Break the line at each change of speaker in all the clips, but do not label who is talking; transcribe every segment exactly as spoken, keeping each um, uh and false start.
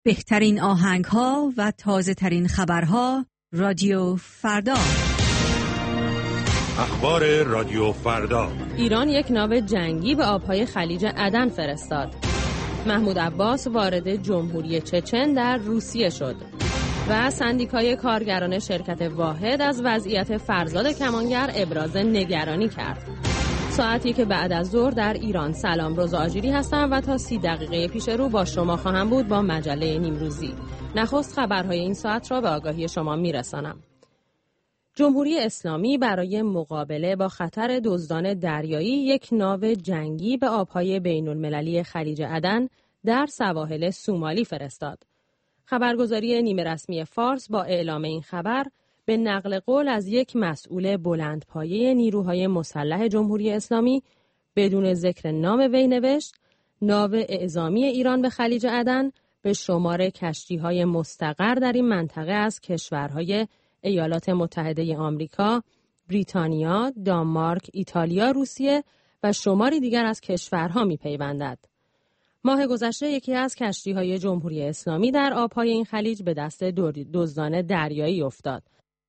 بهترین آهنگ‌ها و تازه‌ترین خبرها رادیو فردا.
اخبار رادیو فردا.
ایران یک ناو جنگی به آبهای خلیج عدن فرستاد. محمود عباس وارد جمهوری چچن در روسیه شد. و سندیکای کارگران شرکت واحد از وضعیت فرزاد کمانگر ابراز نگرانی کرد. ساعتی که بعد از ظهر در ایران. سلام، روز آجیری هستم و تا سی دقیقه پیش رو با شما خواهم بود با مجله نیمروزی. نخست خبرهای این ساعت را به آگاهی شما میرسانم. جمهوری اسلامی برای مقابله با خطر دزدان دریایی یک ناو جنگی به آبهای بین المللی خلیج عدن در سواحل سومالی فرستاد. خبرگزاری نیمه رسمی فارس با اعلام این خبر به نقل قول از یک مسئول بلندپایه نیروهای مسلح جمهوری اسلامی بدون ذکر نام وی نوشت: ناو اعزامی ایران به خلیج عدن به شمار کشتی‌های مستقر در این منطقه از کشورهای ایالات متحده آمریکا، بریتانیا، دانمارک، ایتالیا، روسیه و شماری دیگر از کشورها می‌پیوندد. ماه گذشته یکی از کشتی‌های جمهوری اسلامی در آب‌های این خلیج به دست دزدان دریایی افتاد.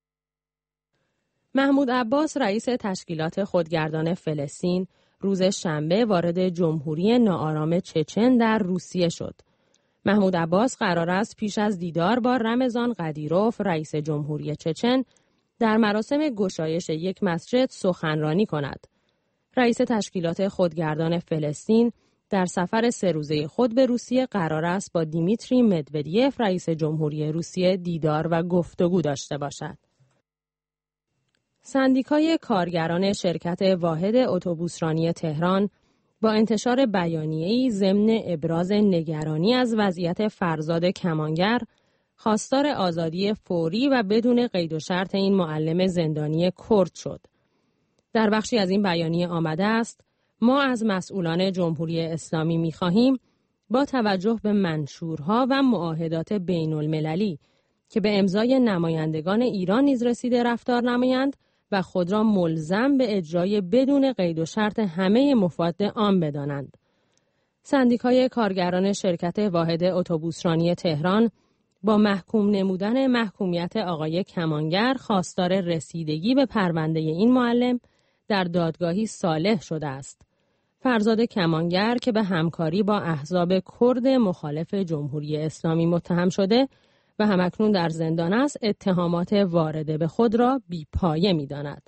محمود عباس رئیس تشکیلات خودگردان فلسطین روز شنبه وارد جمهوری ناآرام چچن در روسیه شد. محمود عباس قرار است پیش از دیدار با رمضان قدیروف رئیس جمهوری چچن در مراسم گشایش یک مسجد سخنرانی کند. رئیس تشکیلات خودگردان فلسطین در سفر سه روزه خود به روسیه قرار است با دیمیتری مدودیف رئیس جمهوری روسیه دیدار و گفتگو داشته باشد. سندیکای کارگران شرکت واحد اتوبوسرانی تهران با انتشار بیانیه‌ای ضمن ابراز نگرانی از وضعیت فرزاد کمانگر خواستار آزادی فوری و بدون قید و شرط این معلم زندانی کرد شد. در بخشی از این بیانیه آمده است: ما از مسئولان جمهوری اسلامی می‌خواهیم با توجه به منشورها و معاهدات بین المللی که به امضای نمایندگان ایران نیز رسیده رفتار نمایند و خود را ملزم به اجرای بدون قید و شرط همه مفاد آن بدانند. سندیکای کارگران شرکت واحد اتوبوسرانی تهران با محکوم نمودن محکومیت آقای کمانگر خواستار رسیدگی به پرونده این معلم در دادگاهی صالح شده است. فرزاد کمانگر که به همکاری با احزاب کرد مخالف جمهوری اسلامی متهم شده و همکنون در زندان است، اتهامات وارده به خود را بی‌پایه می‌داند.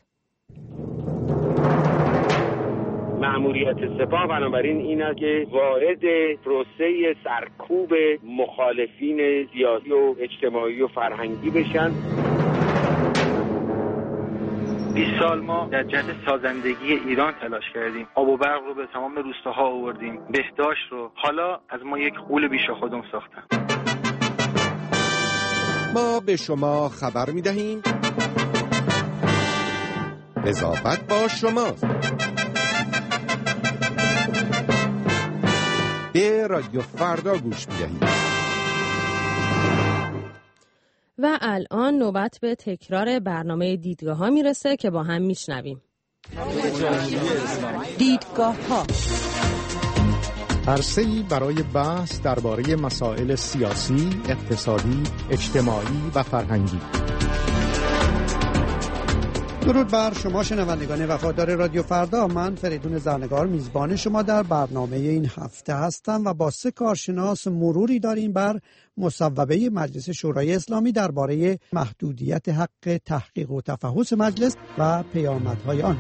مأموریت سپاه بنابراین این است که وارد پروسه سرکوب مخالفین سیاسی و اجتماعی و فرهنگی بشن.
بیست سال ما در جهت سازندگی ایران تلاش کردیم. آب و برق رو به تمام روستاها آوردیم، بهداشت رو. حالا از ما یک غول بیش خودمون ساختن.
ما به شما خبر می‌دهیم قضاوت با شماست. به رادیو فردا گوش می‌دهید.
و الان نوبت به تکرار برنامه دیدگاه ها میرسه که با هم میشنویم.
دیدگاه ها
عرصه‌ای برای بحث درباره مسائل سیاسی، اقتصادی، اجتماعی و فرهنگی.
درود بر شما شنوندگان وفادار رادیو فردا. من فریدون زرنگار میزبان شما در برنامه این هفته هستم و با سه کارشناس مروری داریم بر مصوبه مجلس شورای اسلامی درباره محدودیت حق تحقیق و تفحص مجلس و پیامدهای آن.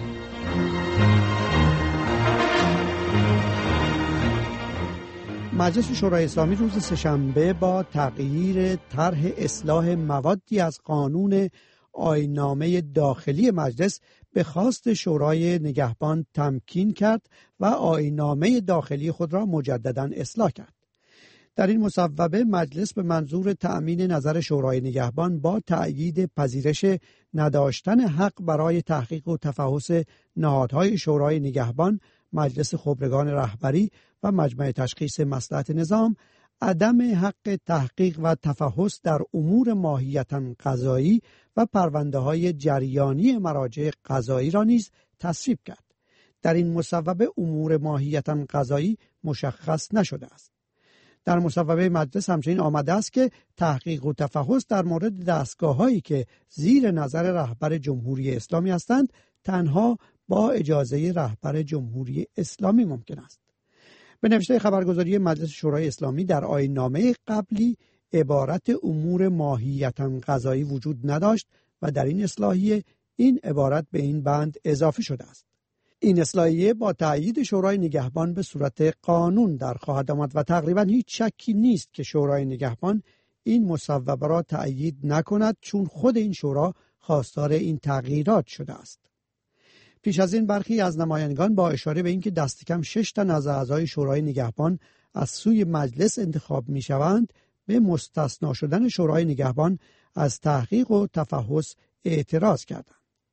مجلس شورای اسلامی روز سه‌شنبه با تغییر طرح اصلاح موادی از قانون آیین‌نامه داخلی مجلس به خواست شورای نگهبان تمکین کرد و آیین‌نامه داخلی خود را مجدداً اصلاح کرد. در این مصوبه مجلس به منظور تأمین نظر شورای نگهبان با تأیید پذیرش نداشتن حق برای تحقیق و تفحص نهادهای شورای نگهبان، مجلس خبرگان رهبری و مجمع تشخیص مصلحت نظام، عدم حق تحقیق و تفحص در امور ماهیتاً قضایی و پرونده‌های جریانی مراجع قضایی را نیز تصویب کرد. در این مصوبه امور ماهیتاً قضایی مشخص نشده است. در مصوبه مجلس همچنین آمده است که تحقیق و تفحص در مورد دستگاه‌هایی که زیر نظر رهبر جمهوری اسلامی هستند تنها با اجازه رهبر جمهوری اسلامی ممکن است. به نوشته خبرگزاری مجلس شورای اسلامی در آیین‌نامه قبلی عبارت امور ماهیتاً قضایی وجود نداشت و در این اصلاحیه این عبارت به این بند اضافه شده است. این اصلاحیه با تأیید شورای نگهبان به صورت قانون در خواهد آمد و تقریبا هیچ شکی نیست که شورای نگهبان این مصوبه را تأیید نکند، چون خود این شورا خواستار این تغییرات شده است. پیش از این برخی از نمایندگان با اشاره به اینکه دست کم شش تن از اعضای شورای نگهبان از سوی مجلس انتخاب می شوند به مستثنا شدن شورای نگهبان از تحقیق و تفحص اعتراض کردند.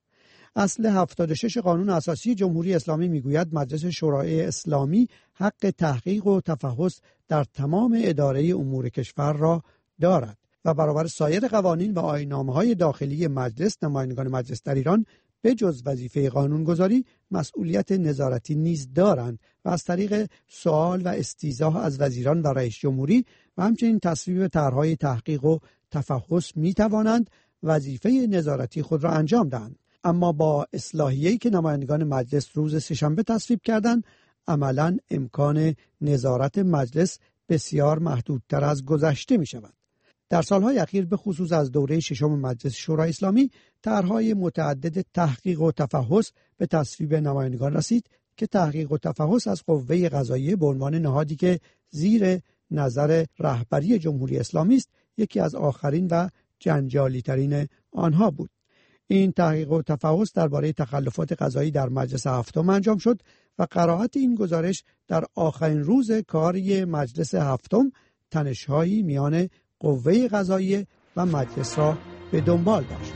اصل هفتاد و شش قانون اساسی جمهوری اسلامی میگوید مجلس شورای اسلامی حق تحقیق و تفحص در تمام اداره امور کشور را دارد و برابر سایر قوانین و آیین‌نامه‌های داخلی مجلس، نمایندگان مجلس در ایران به جز وظیفه قانونگذاری مسئولیت نظارتی نیز دارند و از طریق سوال و استیضاح از وزیران و رئیس جمهوری و همچنین تصویب طرح‌های تحقیق و تفحص می توانند وظیفه نظارتی خود را انجام دهند. اما با اصلاحیه‌ای که نمایندگان مجلس روز سه‌شنبه تصویب کردند، عملاً امکان نظارت مجلس بسیار محدودتر از گذشته می شود. در سالهای اخیر به خصوص از دوره ششم مجلس شورای اسلامی طرح‌های متعدد تحقیق و تفحص به تصویب نمایندگان رسید که تحقیق و تفحص از قوه قضاییه به عنوان نهادی که زیر نظر رهبری جمهوری اسلامی است یکی از آخرین و جنجالی ترین آنها بود. این تحقیق و تفحص درباره تخلفات قضایی در مجلس هفتم انجام شد و قرائت این گزارش در آخرین روز کاری مجلس هفتم تنش‌هایی میان قوه قضاییه و مجلس را به دنبال داشت.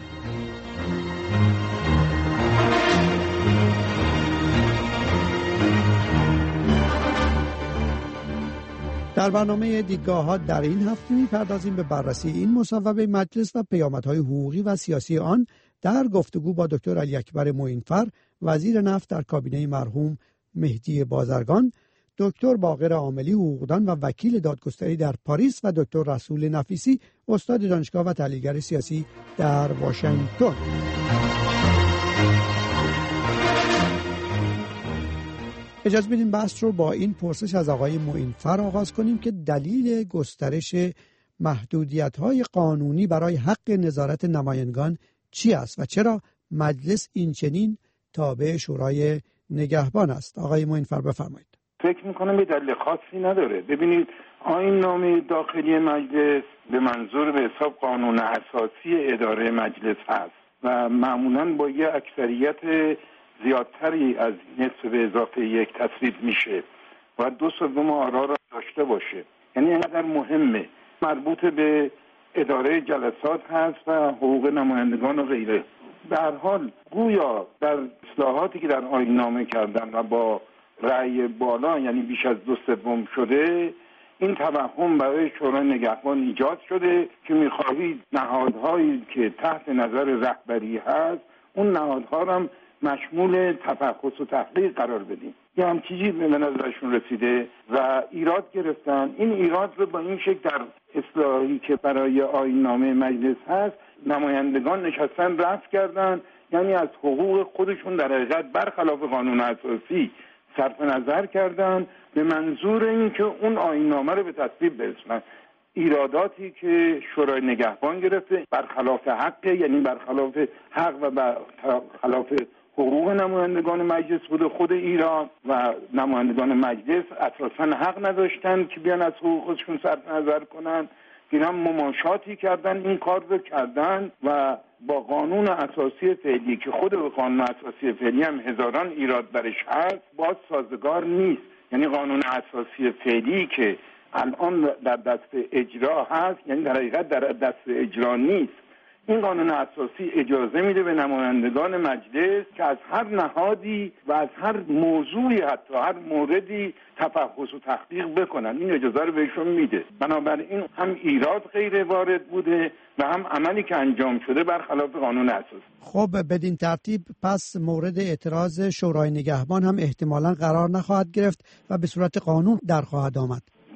در برنامه دیدگاه‌ها در این هفته می‌پردازیم به بررسی این مصوبه مجلس و پیامدهای حقوقی و سیاسی آن در گفتگو با دکتر علی اکبر معینفر، وزیر نفت در کابینه مرحوم مهدی بازرگان، دکتر باقر عاملی حقوقدان و وکیل دادگستری در پاریس و دکتر رسول نفیسی استاد دانشگاه و تحلیلگر سیاسی در واشنگتن. اجازه بدین بحث رو با این پرسش از آقای معینفر آغاز کنیم که دلیل گسترش محدودیت‌های قانونی برای حق نظارت نمایندگان چی است و چرا مجلس این چنین تابع شورای نگهبان است؟ آقای معینفر بفرمایید.
فکر میکنم یه دلیل خاصی نداره. ببینید آیین‌نامه داخلی مجلس به منظور به حساب قانون اساسی اداره مجلس هست و معمولاً با یه اکثریت زیادتری از نصف به اضافه یک تصویب میشه و دو سوم آرا را داشته باشه. یعنی اینقدر مهمه، مربوط به اداره جلسات هست و حقوق نمایندگان و غیره. به هر حال گویا در اصلاحاتی که در آیین‌نامه کردن و با رأی بالا یعنی بیش از دو سوم شده، این توهم برای شورای نگهبان ایجاد شده که می‌خواهید نهادهایی که تحت نظر رهبری هست اون نهادها را مشمول تفحص و تحقیق قرار بدیم. یه هم چیزی به نظرشون رسیده و ایراد گرفتن. این ایراد رو با این شکل در اصلاحی که برای آیین‌نامه مجلس هست نمایندگان نشستن رفع کردن، یعنی از حقوق خودشون در حقیقت برخلاف قانون اساسی صرف نظر کردن به منظور اینکه اون آیین‌نامه رو به تصویب برسونن. ایراداتی که شورای نگهبان گرفته برخلاف حق، یعنی برخلاف حق و برخلاف حقوق نمایندگان مجلس بوده. خود ایران و نمایندگان مجلس اساساً حق نداشتن که بیان از حقوق خودشون صرف نظر کنن، اینا مماشاتی کردن، این کار رو کردن و با قانون اساسی فعلی که خود قانون اساسی فعلی هم هزاران ایراد برش هست باز سازگار نیست. یعنی قانون اساسی فعلی که الان در دست اجرا هست یعنی در حقیقت در دست اجرا نیست. این قانون اساسی اجازه میده به نمایندگان مجلس که از هر نهادی و از هر موضوعی حتی هر موردی تفحص و تحقیق بکنن. این اجازه رو بهشون میده. بنابراین هم ایراد غیر وارد بوده و هم عملی که انجام شده برخلاف قانون اساسی.
خب بدین ترتیب پس مورد اعتراض شورای نگهبان هم احتمالاً قرار نخواهد گرفت و به صورت قانون در خواهد آمد.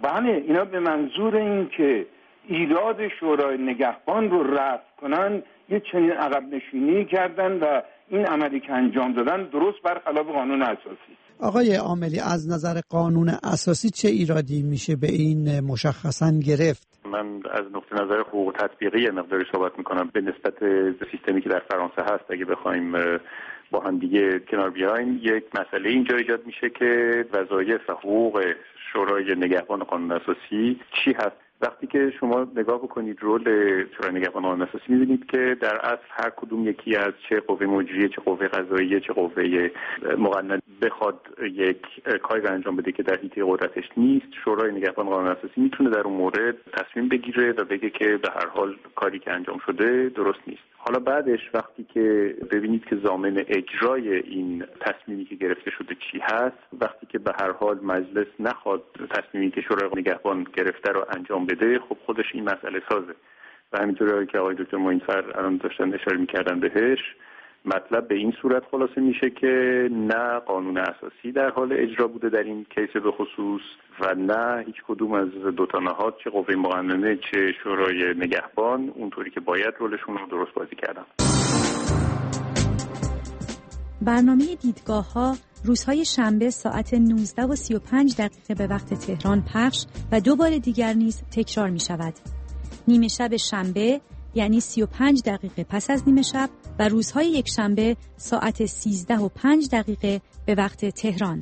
بله، اینا به منظور این که ایراد شورای نگهبان رو رفع کنن یه چنین عقب نشینی کردن و این عملی که انجام دادن درست برخلاف قانون اساسی.
آقای عاملی، از نظر قانون اساسی چه ایرادی میشه به این مشخصاً گرفت؟
من از نقطه نظر حقوق تطبیقی مقداری صحبت میکنم. به نسبت سیستمی که در فرانسه هست، اگه بخوایم با هم دیگه کنار بیایم، یک مسئله اینجا ایجاد میشه که وظایف و حقوق شورای نگهبان قانون اساسی چی هست. وقتی که شما نگاه بکنید رول شورای نگهبان قانون اساسی، می‌بینید که در اصل هر کدوم یکی از چه قوه مجریه، چه قوه قضاییه، چه قوه مقننه بخواد یک کاری انجام بده که در حیطه قدرتش نیست، شورای نگهبان قانون اساسی میتونه در اون مورد تصمیم بگیره و بگه که به هر حال کاری که انجام شده درست نیست. حالا بعدش وقتی که ببینید که ضامن اجرای این تصمیمی که گرفته شده چی هست، وقتی که به هر حال مجلس نخواد تصمیمی که شورای نگهبان گرفته رو انجام بده، خب خودش این مسئله سازه. و همینطوری که آقای دکتر معین‌فر الان داشتن اشاره می‌کردن بهش، مطلب به این صورت خلاصه میشه که نه قانون اساسی در حال اجرا بوده در این کیس به خصوص و نه هیچ کدوم از دو تا نهاد، چه قوه مقننه چه شورای نگهبان، اونطوری که باید رولشون رو درست بازی کردن.
برنامه دیدگاه‌ها روزهای شنبه ساعت نوزده و سی و پنج دقیقه به وقت تهران پخش و دو بار دیگر نیز تکرار می شود. نیمه شب شنبه یعنی سی و پنج دقیقه پس از نیمه شب و روزهای یک شنبه ساعت سیزده و پنج دقیقه به وقت تهران.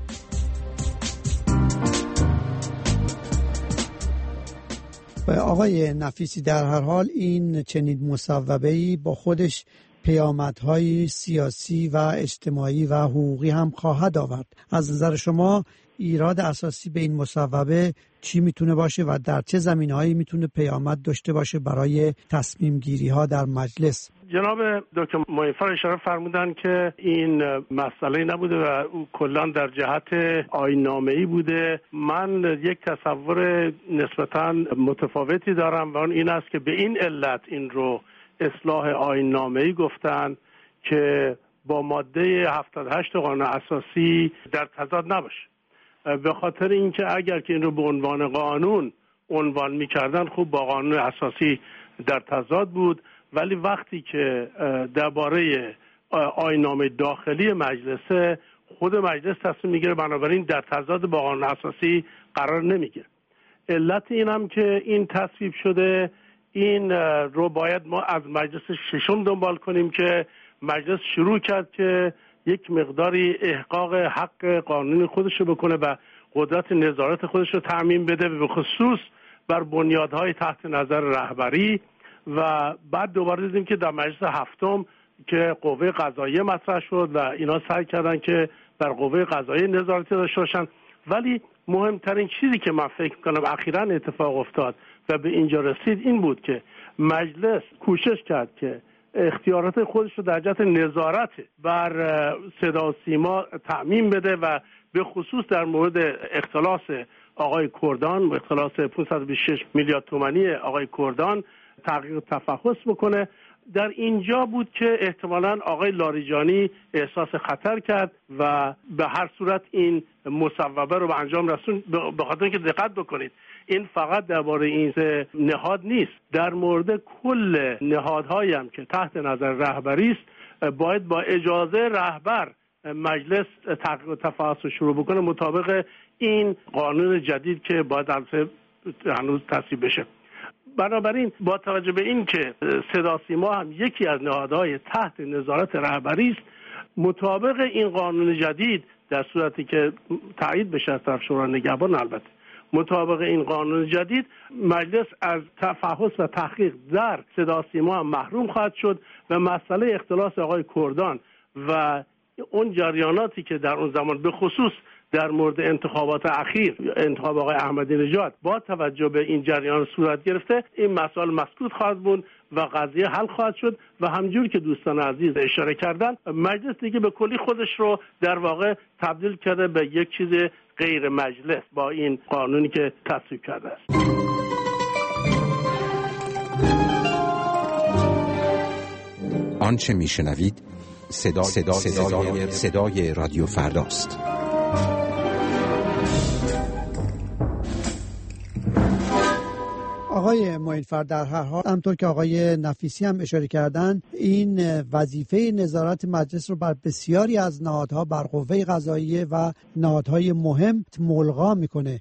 آقای نفیسی، در هر حال این چنین مصوبه‌ای با خودش پیامدهای سیاسی و اجتماعی و حقوقی هم خواهد آورد. از نظر شما ایراد اساسی به این مصوبه چی میتونه باشه و در چه زمینه‌هایی میتونه پیامد داشته باشه برای تصمیم گیری ها در مجلس؟
جناب دکتر معین‌فر اشاره فرمودن که این مسئله نبوده و او کلا در جهت آیین‌نامه‌ای بوده. من یک تصور نسبتاً متفاوتی دارم و اون این است که به این علت این رو اصلاح آیین‌نامه‌ای گفتن که با ماده هفتاد و هشت قانون اساسی در تضاد نباشه. به خاطر اینکه اگر که این رو به عنوان قانون عنوان می‌کردن خوب با قانون اساسی در تضاد بود، ولی وقتی که درباره آیین‌نامه داخلی مجلس، خود مجلس تصمیم میگیره، بنابراین در تضاد با قانون اساسی قرار نمیگیره. علت این هم که این تصویب شده، این رو باید ما از مجلس ششم دنبال کنیم که مجلس شروع کرد که یک مقداری احقاق حق قانونی خودش رو بکنه و قدرت نظارت خودش رو تعمین بده، به خصوص بر بنیادهای تحت نظر رهبری. و بعد دوباره دیدیم که در مجلس هفتم که قوه قضاییه مطرح شد و اینا سعی کردن که بر قوه قضاییه نظارتی داشته باشن. ولی مهمترین چیزی که من فکر می‌کنم اخیراً اتفاق افتاد و به اینجا رسید این بود که مجلس کوشش کرد که اختیارات خودش رو در جهت نظارت بر صدا و سیما تعمیم بده و به خصوص در مورد اختلاس آقای کردان و اختلاس پانصد و بیست و شش میلیارد تومانی آقای کردان تحقیق و تفحص بکنه. در اینجا بود که احتمالاً آقای لاریجانی احساس خطر کرد و به هر صورت این مصوبه رو به انجام رسوند. به خاطر اینکه دقت بکنید این فقط درباره این نهاد نیست، در مورد کل نهادهایی هم که تحت نظر رهبری است باید با اجازه رهبر مجلس تحقیق و تفحص رو شروع بکنه مطابق این قانون جدید که باید هنوز تصویب بشه. بنابراین با توجه به این که صدا سیما هم یکی از نهادهای تحت نظارت رهبری است، مطابق این قانون جدید در صورتی که تایید بشه از طرف شورای نگهبان، البته مطابق این قانون جدید مجلس از تفحص و تحقیق در صدا سیما هم محروم خواهد شد و مسئله اختلاس آقای کردان و اون جریاناتی که در اون زمان به خصوص در مورد انتخابات اخیر، انتخاب آقای احمدی نژاد، با توجه به این جریان صورت گرفته، این مسائل مسکوت خواهد بود و قضیه حل خواهد شد و همجور که دوستان عزیز اشاره کردن مجلس دیگه به کلی خودش رو در واقع تبدیل کرده به یک چیز غیر مجلس با این قانونی که تصویب کرده است.
آنچه میشنوید صدا صدا صدای, صدای رادیو فرداست.
آقای معین‌فر، در هر حال همطور که آقای نفیسی هم اشاره کردن، این وظیفه نظارت مجلس رو بر بسیاری از نهادها بر قوه قضاییه و نهادهای مهم ملغا میکنه.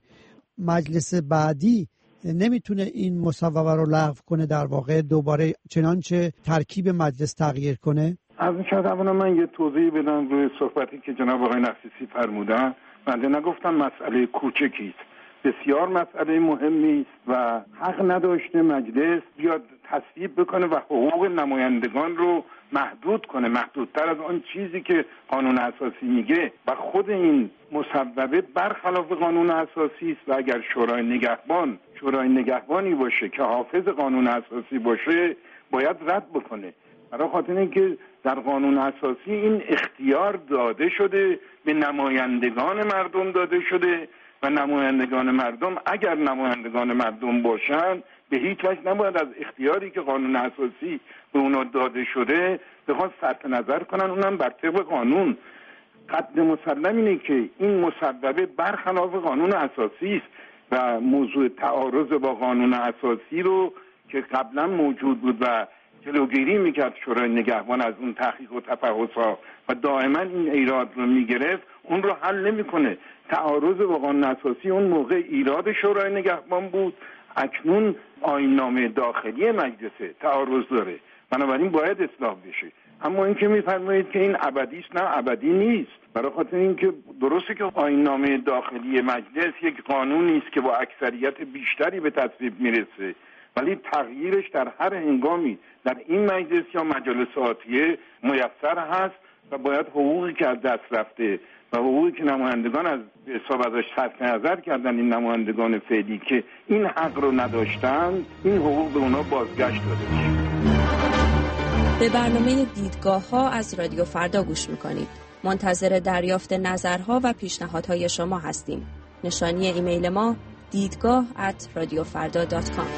مجلس بعدی نمیتونه این مصوبه رو لغو کنه، در واقع دوباره چنانچه ترکیب مجلس تغییر کنه؟
از این شاید اولا من یه توضیح بدم روی صحبتی که جناب آقای نفیسی فرمودن. بنده نگفتم مسئله کوچکیست، بسیار مسئله مهمی است و حق نداشته مجلس بیاد تصویب بکنه و حقوق نمایندگان رو محدود کنه، محدودتر از آن چیزی که قانون اساسی میگه. و خود این مصوبه برخلاف قانون اساسی است و اگر شورای نگهبان شورای نگهبانی باشه که حافظ قانون اساسی باشه باید رد بکنه. برای خاطر اینکه در قانون اساسی این اختیار داده شده، به نمایندگان مردم داده شده و نمایندگان مردم اگر نمایندگان مردم باشن به هیچ وجه نباید از اختیاری که قانون اساسی به اونا داده شده بخواد صرف نظر کنن، اونم بر طبق قانون. قطع مسلم اینه که این مصوبه برخلاف قانون اساسی است و موضوع تعارض با قانون اساسی رو که قبلا موجود بود و جلوگیری میکرد شورای نگهبان از اون تحقیق و تفحص‌ها و دائما این ایراد رو میگرفت، اون رو حل نمیکنه. تعارض با قانون اساسی اون موقع ایراد شورای نگهبان بود، اکنون آیین‌نامه داخلی مجلس تعارض داره، بنابراین باید اصلاح بشه. اما این که میفرمایید که این ابدی است، نه ابدی نیست. برای خاطر اینکه درسته که آیین‌نامه داخلی مجلس یک قانونی است که با اکثریت بیشتری به تصویب میرسه، ولی تغییرش در هر هنگامی در این مجلس یا مجالس آتیه میسر هست و باید حقوقی که از دست رفته و حقوقی که نمایندگان از حساب ازش صرف نظر کردن، این نمایندگان فعلی که این حق رو نداشتن، این حقوق به اونا بازگشت داده بشه.
به برنامه دیدگاه ها از رادیو فردا گوش میکنید. منتظر دریافت نظرها و پیشنهادهای شما هستیم. نشانی ایمیل ما دیدگاه ات رادیو فردا دات کام.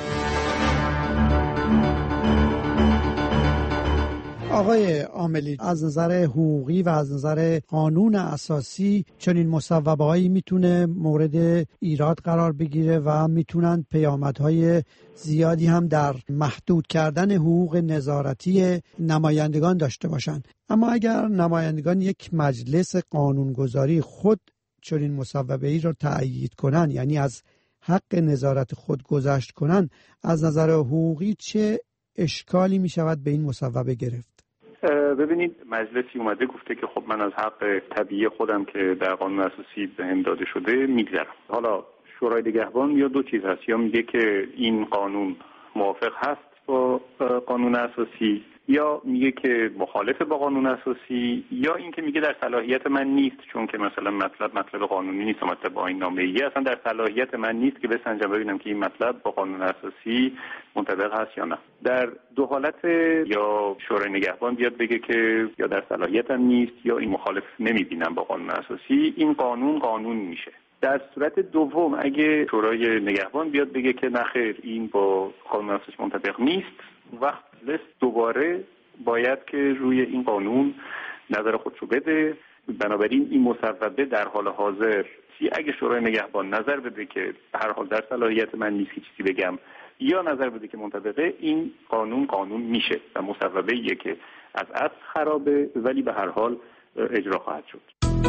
آقای عاملی، از نظر حقوقی و از نظر قانون اساسی چنین مصوبه‌هایی میتونه مورد ایراد قرار بگیره و میتونن پیامدهای زیادی هم در محدود کردن حقوق نظارتی نمایندگان داشته باشن. اما اگر نمایندگان یک مجلس قانونگذاری خود چنین مصوبه‌ای رو تأیید کنن، یعنی از حق نظارت خود گذشت کنن، از نظر حقوقی چه اشکالی می شود به این مصوبه گرفت؟
ببینید، مجلسی اومده گفته که خب من از حق طبیعی خودم که در قانون اساسی بهم داده شده میگذرم. حالا شورای نگهبان یا دو چیز هست، یا میگه که این قانون موافق هست با قانون اساسی، یا میگه که مخالف با قانون اساسی، یا اینکه میگه در صلاحیت من نیست، چون که مثلا مطلب مطلب قانونی نیست، مطلب آیین‌نامه‌ای اصلا در صلاحیت من نیست که بسنجم ببینم که این مطلب با قانون اساسی منطبق هست یا نه. در دو حالت یا شورای نگهبان بیاد بگه که یا در صلاحیتم نیست یا این مخالف نمیبینم با قانون اساسی، این قانون قانون میشه. در صورت دوم اگه شورای نگهبان بیاد بگه که نخیر این با قانون اساسی منطبق نیست، وقت لست دوباره باید که روی این قانون نظر خودشو بده. بنابراین این مصوبه در حال حاضر اگه شورای نگهبان نظر بده که به هر حال در صلاحیت من نیست که چیزی بگم، یا نظر بده که منطبقه، این قانون قانون میشه و مصوبه ایه که از اصل خرابه ولی به هر حال اجرا خواهد شد.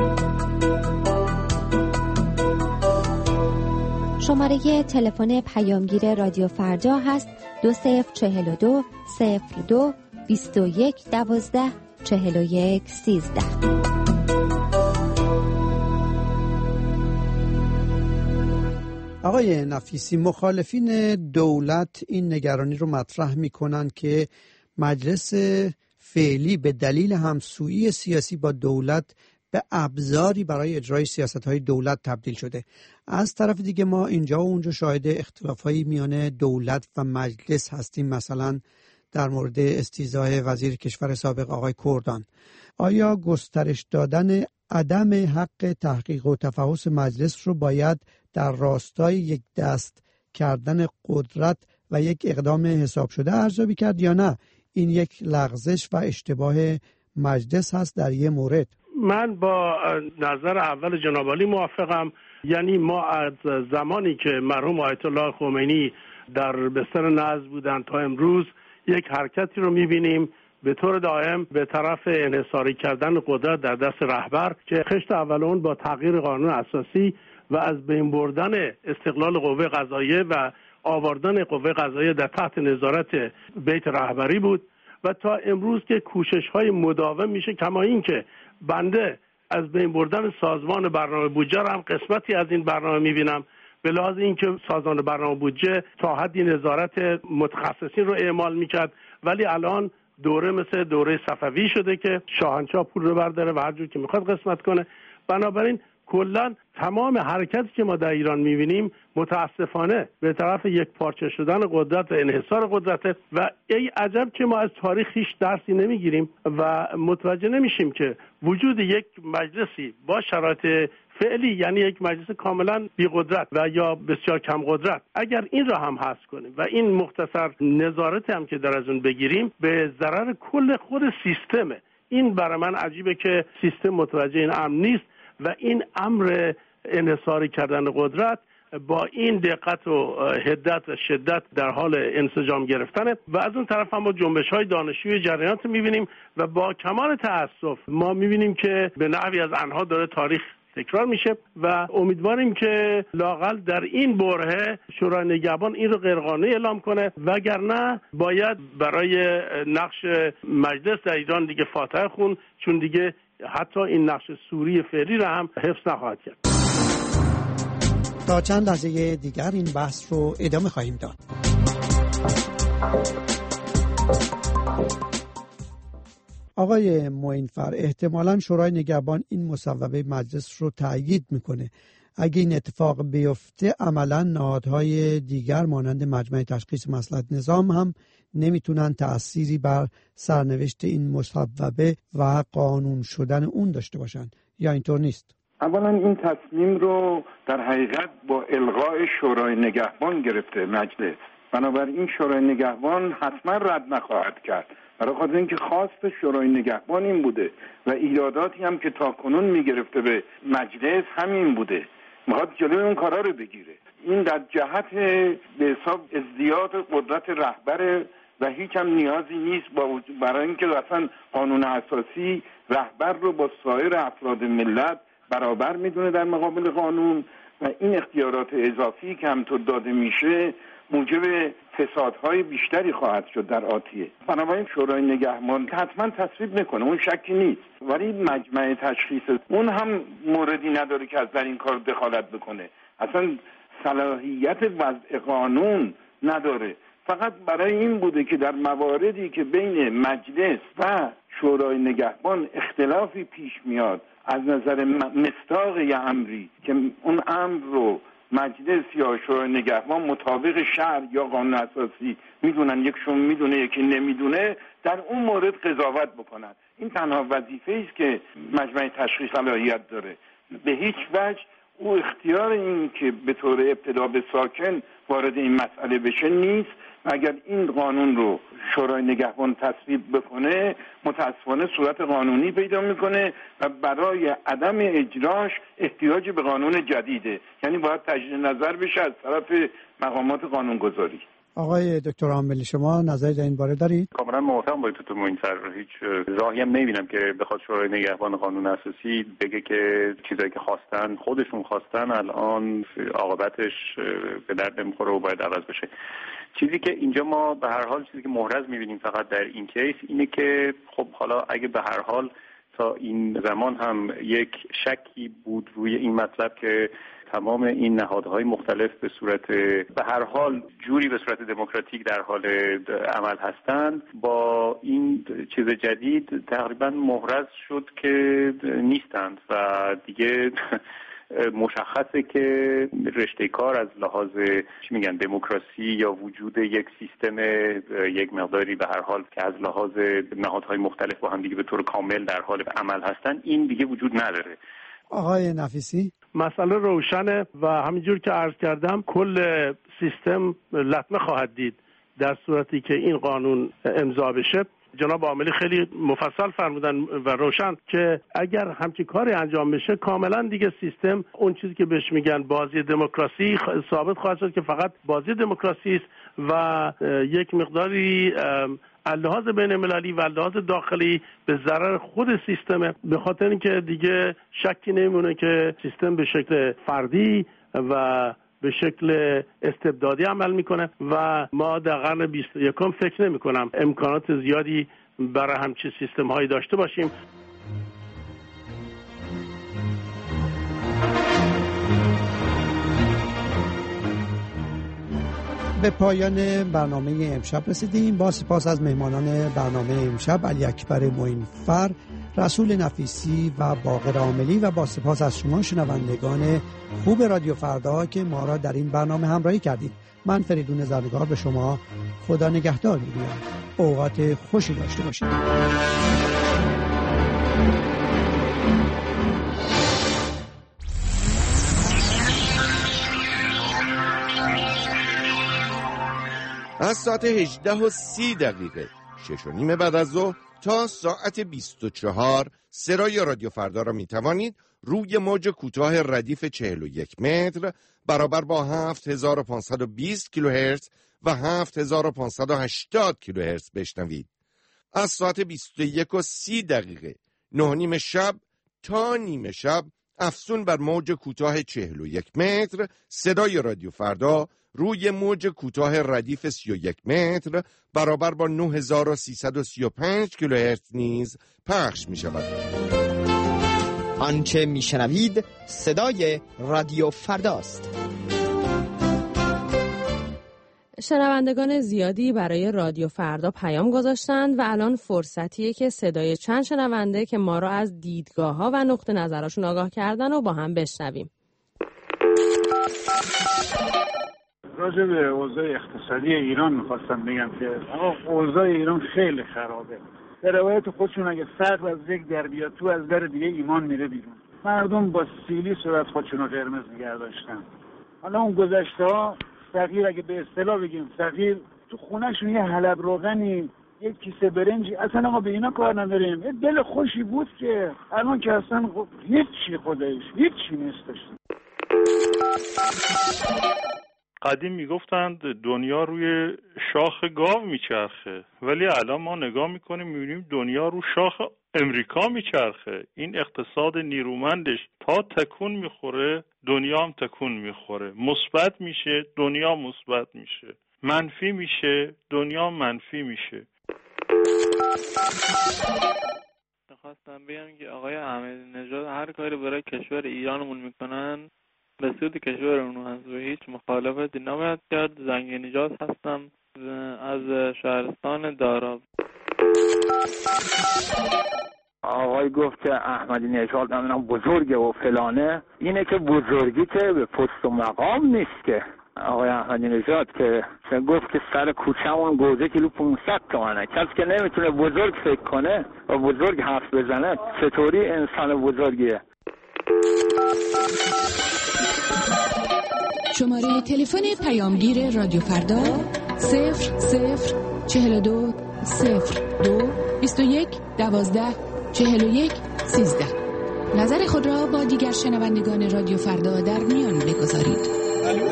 شماره تلفن پیامگیر رادیو فردا هست دو صفر چهل و دو صفر دو بیست و یک دوازده چهل و یک سیزده.
آقای نفیسی، مخالفین دولت این نگرانی رو مطرح میکنن که مجلس فعلی به دلیل همسویی سیاسی با دولت به ابزاری برای اجرای سیاست‌های دولت تبدیل شده. از طرف دیگه ما اینجا و اونجا شاهد اختلاف‌های میان دولت و مجلس هستیم، مثلا در مورد استیضاح وزیر کشور سابق آقای کردان. آیا گسترش دادن عدم حق تحقیق و تفحص مجلس رو باید در راستای یک دست کردن قدرت و یک اقدام حساب شده ارزیابی کرد یا نه این یک لغزش و اشتباه مجلس هست در یه مورد؟
من با نظر اول جناب عالی موافقم. یعنی ما از زمانی که مرحوم آیت الله خمینی در بستر نزد بودن تا امروز یک حرکتی رو می‌بینیم به طور دائم به طرف انحصاری کردن قدرت در دست رهبر که خشت اول اون با تغییر قانون اساسی و از بین بردن استقلال قوه قضاییه و آوردن قوه قضاییه در تحت نظارت بیت رهبری بود و تا امروز که کوشش‌های مداوم میشه، کما این که بنده از بین بردن سازمان برنامه بودجه هم قسمتی از این برنامه میبینم، به لحاظ اینکه سازمان برنامه بودجه تا حدی نظارت متخصصین رو اعمال میکرد، ولی الان دوره مثل دوره صفوی شده که شاهنشاه پول رو برداره و هر جور که میخواد قسمت کنه. بنابراین کلا تمام حرکتی که ما در ایران میبینیم متاسفانه به طرف یک پارچه شدن قدرت و انحصار قدرت و ای عجب که ما از تاریخ هیچ درسی نمیگیریم و متوجه نمیشیم که وجود یک مجلسی با شرایط فعلی، یعنی یک مجلس کاملا بی قدرت و یا بسیار کم قدرت، اگر این را هم حذف کنیم و این مختصر نظارت هم که در از اون بگیریم به ضرر کل خود سیستمه. این برای من عجیبه که سیستم متوجه این امر نیست و این امر انحصاری کردن قدرت با این دقت و حدت و شدت در حال انسجام گرفتنه و از اون طرف هم با جنبش‌های دانشجویی جریانات می‌بینیم و با کمال تأسف ما می‌بینیم که به نحوی از آنها داره تاریخ تکرار میشه و امیدواریم که لااقل در این برهه شورای نگهبان این رو غیرقانونی اعلام کنه، وگرنه باید برای نقش مجلس در ایران دیگه فاتحه خون، چون دیگه حتی این نقش سوری فعلی را هم حفظ نخواهد کرد.
تا چند لحظه دیگر این بحث رو ادامه خواهیم داد. آقای معینفر، احتمالاً شورای نگهبان این مصوبه مجلس رو تأیید میکنه. اگه این اتفاق بیفته عملاً نهادهای دیگر مانند مجمع تشخیص مصلحت نظام هم نمیتونن تأثیری بر سرنوشت این مصوبه و قانون شدن اون داشته باشن، یا اینطور نیست؟
اولا این تصمیم رو در حقیقت با الغای شورای نگهبان گرفته مجلس، بنابراین شورای نگهبان حتما رد نخواهد کرد، برای خاطر اینکه خواست شورای نگهبان این بوده و ایراداتی هم که تاکنون میگرفته به مجلس همین بوده، میخواد جلوی اون کارا رو بگیره. این در جهت به حساب ازدیاد قدرت رهبر و هیچ هم نیازی نیست با برای اینکه اصلا قانون اساسی رهبر رو با سایر افراد ملت برابر میدونه در مقابل قانون و این اختیارات اضافی که هم تو داده میشه موجب فسادهای بیشتری خواهد شد در آتیه. بنابراین شورای نگهبان حتما تصویب میکنه، اون شکی نیست، ولی مجمع تشخیص اون هم موردی نداره که از در این کار دخالت بکنه، اصلا صلاحیت وضع قانون نداره، فقط برای این بوده که در مواردی که بین مجلس و شورای نگهبان اختلافی پیش میاد از نظر مصداق یه امری که اون امر رو مجلس یا شورای نگهبان مطابق شرع یا قانون اساسی میدونن، یکشون میدونه یکی نمیدونه، در اون مورد قضاوت بکنن. این تنها وظیفه است که مجمع تشخیص صلاحیت داره. به هیچ وجه او اختیار این که به طور ابتدا به ساکن وارد این مسئله بشه نیست. اگر این قانون رو شورای نگهبان تصویب بکنه متاسفانه صورت قانونی پیدا میکنه و برای عدم اجراش احتیاج به قانون جدیده، یعنی باید تجدید نظر بشه از طرف مقامات قانونگذاری.
آقای دکتر عاملی شما نظری در این باره دارید؟
کاملا موافقم با دکتر معینفر. هیچ راهی هم نمیبینم که بخواد شورای نگهبان قانون اساسی بگه که چیزایی که خواستن خودشون خواستن الان عاقبتش به درد نمیخوره و باید عوض بشه. چیزی که اینجا ما به هر حال چیزی که محرز میبینیم فقط در این کیس اینه که خب حالا اگه به هر حال تا این زمان هم یک شکی بود روی این مطلب که تمام این نهادهای مختلف به صورت به هر حال جوری به صورت دموکراتیک در حال عمل هستند، با این چیز جدید تقریبا محرز شد که نیستند و دیگه مشخصه که رشته کار از لحاظ چی میگن دموکراسی یا وجود یک سیستم یک مقداری به هر حال که از لحاظ نهادهای مختلف با هم دیگه به طور کامل در حال عمل هستن این دیگه وجود نداره.
آقای نفیسی،
مسئله روشنه و همینجور که عرض کردم کل سیستم لطمه خواهد دید در صورتی که این قانون امضا بشه. جناب عاملی خیلی مفصل فرمودن و روشن که اگر همچین کاری انجام بشه کاملا دیگه سیستم اون چیزی که بهش میگن بازی دموکراسی ثابت خواهد شد که فقط بازی دموکراسی است و یک مقداری اللحاظ بین المللی و اللحاظ داخلی به ضرر خود سیستمه، به خاطر اینکه دیگه شکی نمیمونه که سیستم به شکل فردی و به شکل استبدادی عمل میکنه و ما در قرن بیست و یکم فکر نمی کنم امکانات زیادی برای همچین سیستم هایی داشته باشیم.
به پایان برنامه امشب رسیدیم. با سپاس از مهمانان برنامه امشب علی اکبر معینفر، رسول نفیسی و باقر عاملی و با سپاس از شما شنوندگان خوب رادیو فردا که ما را در این برنامه همراهی کردید. من فریدون زرنگار به شما خدا نگهدار می‌گویم. اوقات خوشی داشته باشید.
از ساعت هجده و سی دقیقه شش و نیم بعد از ظهر تا ساعت بیست و چهار سرای رادیو فردا را می توانید روی موج کوتاه ردیف چهل و یک متر برابر با هفت هزار و پانصد و بیست کیلوهرتز و هفت هزار و پانصد و هشتاد کیلوهرتز بشنوید. از ساعت بیست و یک و سی دقیقه نه نیم شب تا نیمه شب افزون بر موج کوتاه چهل و یک متر صدای رادیو فردا روی موج کوتاه ردیف سی و یک متر برابر با نه هزار و سیصد و سی و پنج کیلوهرتز نیز پخش می شود.
آنچه می شنوید صدای رادیو فرداست.
شنوندگان زیادی برای رادیو فردا پیام گذاشتند و الان فرصتیه که صدای چند شنونده که ما را از دیدگاه ها و نقطه نظرشون آگاه کردن و با هم بشنویم.
راجع به اوضاع اقتصادی ایران میخواستم بگم که اوضاع ایران خیلی خرابه. به روایت خودشون اگه فقر از یک در بیاد تو، از در دیگه ایمان میره بیرون. مردم با سیلی صورت خودشون رو قرمز نگه داشتن. حالا اون گذشته ها فقیر، اگه به اصطلاح بگیم فقیر، تو خونهشون یه حلب روغنی، یک کیسه برنجی، اصلا ما به اینا کار نداریم. یه دل خوشی بود که الان که اصلا هیچی خودش هیچی نیستش.
قدیم میگفتند دنیا روی شاخ گاو میچرخه، ولی الان ما نگاه میکنیم میبینیم دنیا رو شاخ امریکا میچرخه. این اقتصاد نیرومندش تا تکون میخوره دنیا هم تکون میخوره، مثبت میشه دنیا مثبت میشه، منفی میشه دنیا منفی میشه.
خواستم بگم که آقای احمدی نژاد هر کاری برای کشور ایرانمون میکنن به سود کشورمون هست و هیچ مخالفتی نباید کرد. زنگ نجات هستم از شهرستان داراب.
آقای گفت که احمدی نژاد نمیدونم بزرگه و فلانه، اینه که بزرگی که به پست و مقام نیست که. آقای احمدی نژاد که گفت که سر کوچه‌مون گوزه کیلو پانصد تومنه. کسی که نمیتونه بزرگ فکر کنه و بزرگ حرف بزنه چطوری انسان بزرگیه؟
شماره تلفن پیامگیر رادیو فردا صفر صفر چهل و دو صفر دو بیست و یک دوازده چهل و یک سیزده. نظر خود را با دیگر شنوندگان رادیو فردا در میان بگذارید.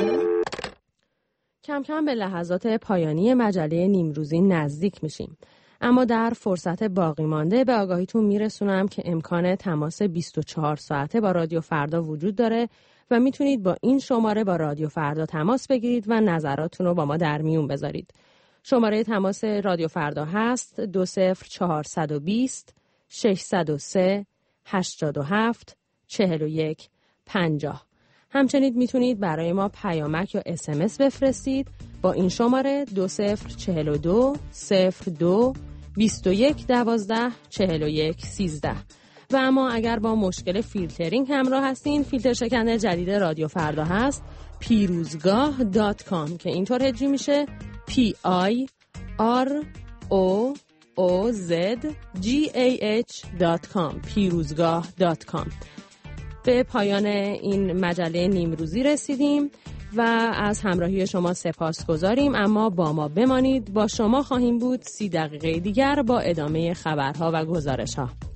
کم کم به لحظات پایانی مجله نیمروزی نزدیک میشیم، اما در فرصت باقی مانده به آگاهیتون میرسونم که امکان تماس بیست و چهار ساعته با رادیو فردا وجود داره و میتونید با این شماره با رادیو فردا تماس بگیرید و نظراتتون رو با ما در میون بذارید. شماره تماس رادیو فردا هست دو صفر چهارصد و بیست ششصد و سه هشتاد و هفت چهل و یک پنجاه. همچنین میتونید برای ما پیامک یا اس ام اس بفرستید با این شماره دو صفر چهل و دو صفر دو بیست و یک دوازده چهل و یک سیزده. و اما اگر با مشکل فیلترینگ همراه هستین، فیلتر شکننده جدید رادیو فردا هست پیروزگاه دات کام که اینطور هجی میشه پی آی آر او او زد جی ای اچ دات کام پیروزگاه دات کام. به پایان این مجله نیمروزی رسیدیم. و از همراهی شما سپاس گذاریم، اما با ما بمانید. با شما خواهیم بود سی دقیقه دیگر با ادامه خبرها و گزارش‌ها.